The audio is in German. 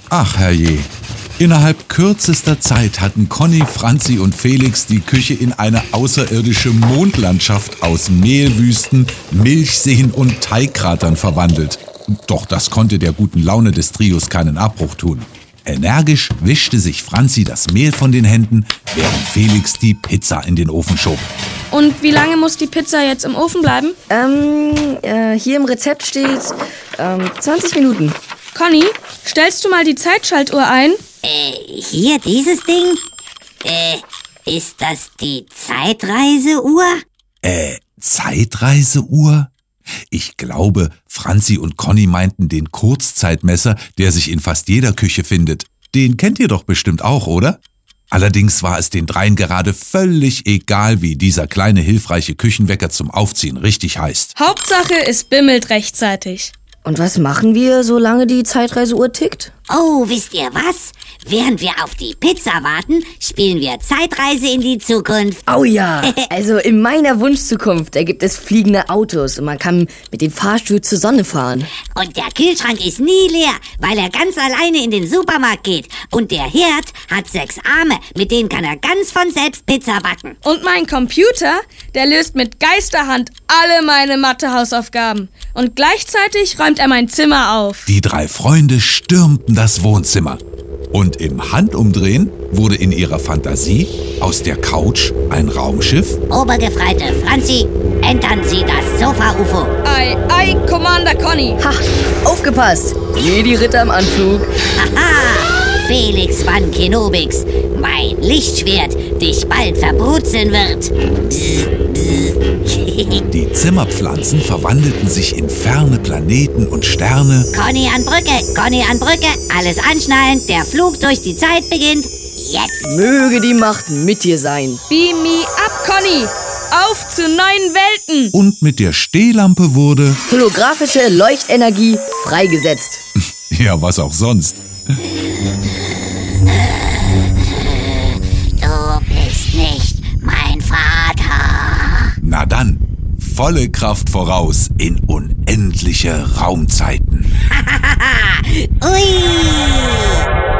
Ach herrje. Innerhalb kürzester Zeit hatten Conny, Franzi und Felix die Küche in eine außerirdische Mondlandschaft aus Mehlwüsten, Milchseen und Teigkratern verwandelt. Doch das konnte der guten Laune des Trios keinen Abbruch tun. Energisch wischte sich Franzi das Mehl von den Händen, während Felix die Pizza in den Ofen schob. Und wie lange muss die Pizza jetzt im Ofen bleiben? Hier im Rezept steht 20 Minuten. Conny, stellst du mal die Zeitschaltuhr ein? Hier dieses Ding? Ist das die Zeitreiseuhr? Zeitreiseuhr? Ich glaube, Franzi und Conny meinten den Kurzzeitmesser, der sich in fast jeder Küche findet. Den kennt ihr doch bestimmt auch, oder? Allerdings war es den dreien gerade völlig egal, wie dieser kleine hilfreiche Küchenwecker zum Aufziehen richtig heißt. Hauptsache, es bimmelt rechtzeitig. Und was machen wir, solange die Zeitreiseuhr tickt? Oh, wisst ihr was? Während wir auf die Pizza warten, spielen wir Zeitreise in die Zukunft. Oh ja, also in meiner Wunschzukunft, da gibt es fliegende Autos und man kann mit dem Fahrstuhl zur Sonne fahren. Und der Kühlschrank ist nie leer, weil er ganz alleine in den Supermarkt geht. Und der Herd hat 6 Arme, mit denen kann er ganz von selbst Pizza backen. Und mein Computer, der löst mit Geisterhand alle meine Mathe-Hausaufgaben. Und gleichzeitig räumt er mein Zimmer auf. Die 3 Freunde stürmten das Wohnzimmer. Und im Handumdrehen wurde in ihrer Fantasie aus der Couch ein Raumschiff. Obergefreite Franzi, entern Sie das Sofa-UFO. Ei, Commander Conny. Ha, aufgepasst! Jedi-Ritter im Anflug. Haha, Felix van Kenobix, mein Lichtschwert dich bald verbrutzeln wird. Die Zimmerpflanzen verwandelten sich in ferne Planeten und Sterne. Conny an Brücke, alles anschnallen, der Flug durch die Zeit beginnt. Jetzt! Möge die Macht mit dir sein. Beam me up, Conny. Auf zu neuen Welten. Und mit der Stehlampe wurde... Holographische Leuchtenergie freigesetzt. Ja, was auch sonst. Du bist nicht mein Vater. Na dann, volle Kraft voraus in unendliche Raumzeiten. Ui!